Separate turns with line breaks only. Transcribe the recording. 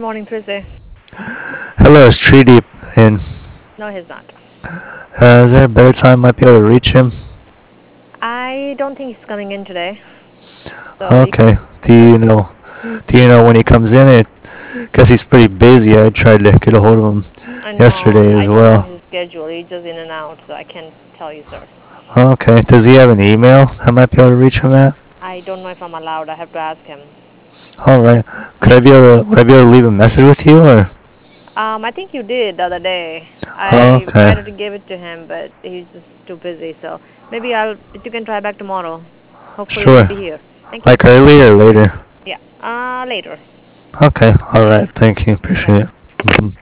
morning, Tracy.
Hello, it's Tree Deep, and
No, he's not.
is there a better time I might be able to reach him?
I don't think he's coming in today. So you
Okay.
can. Yep.
Do you know when he comes in? It, guess he's pretty busy. I tried to get a hold of him
I know.
yesterday
I
as
don't know
well.
his schedule. He's just in and out, so I can't tell you, sir.
Okay. Does he have an email I might be able to reach him at?
I don't know if I'm allowed. I have to ask him.
All right. Would I be able to leave a message with you or?
I think you did the other day. I
Okay.
tried to give it to him, but he's just too busy. So maybe you can try back tomorrow. Hopefully he'll
Sure.
be here. Thank you.
Like early or later?
Yeah. Later.
Okay. All right. Thank you.
Bye.
Appreciate it. Mhm.